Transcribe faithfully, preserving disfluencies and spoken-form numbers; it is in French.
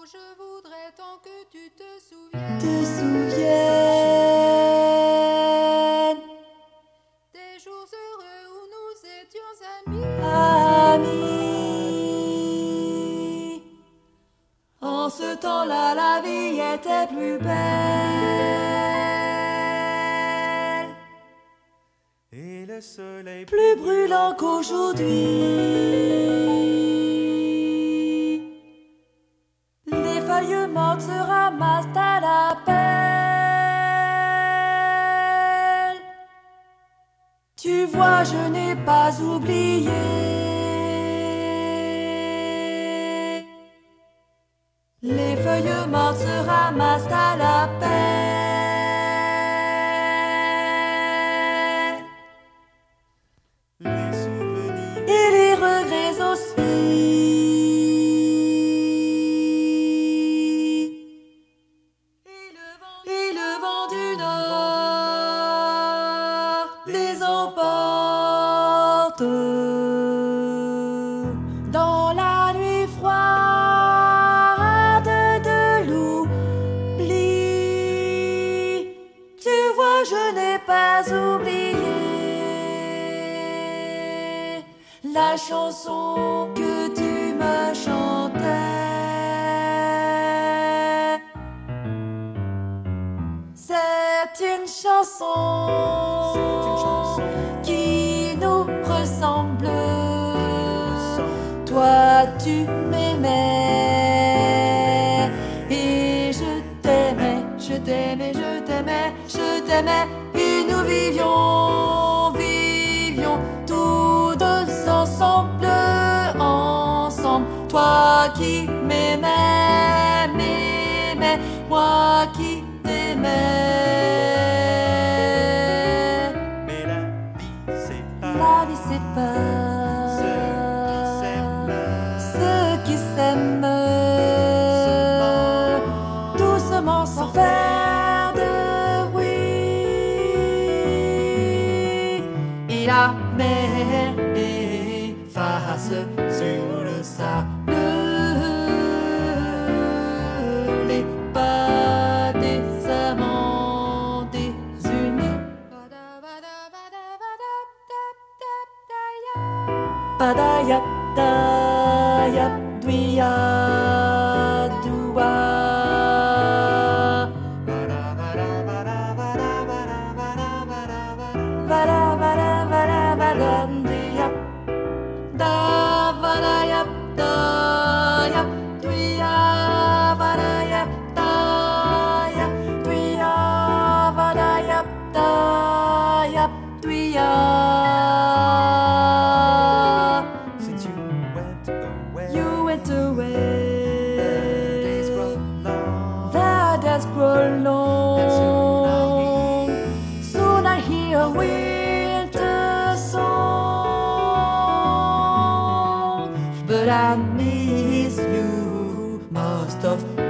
je voudrais tant que tu te souviennes. Te souviennes Des jours heureux où nous étions amis. Amis. En ce temps-là, la vie était plus belle et le soleil plus brûlant qu'aujourd'hui. Les feuilles mortes se ramassent à la pelle. Tu vois, je n'ai pas oublié. Les feuilles mortes se ramassent à la pelle. les souvenirs Et les regrets aussi. Et le vent du nord les emporte dans la nuit froide de l'oubli. Tu vois, je n'ai pas oublié la chanson que tu me chantais. C'est une chanson, qui nous ressemble. Toi, tu m'aimais et je t'aimais, je t'aimais, je t'aimais, je t'aimais. Et nous vivions, vivions tous deux ensemble, ensemble. Toi qui m'aimais, m'aimais, moi qui t'aimais. mais la vie c'est pas La vie c'est pas ceux qui s'aiment doucement sans faire de bruit. Et la mer efface sur le sable les pas des amants désunis. Padaya, daya, duya, dua. Vara, vara, vara, vara, duya. Da, varaya, daya, duya, varaya, daya, duya, varaya, daya, duya. since you went away. You went away. Days grow long, The days grow long. and soon Soon I I'll hear a winter song. But I miss you most of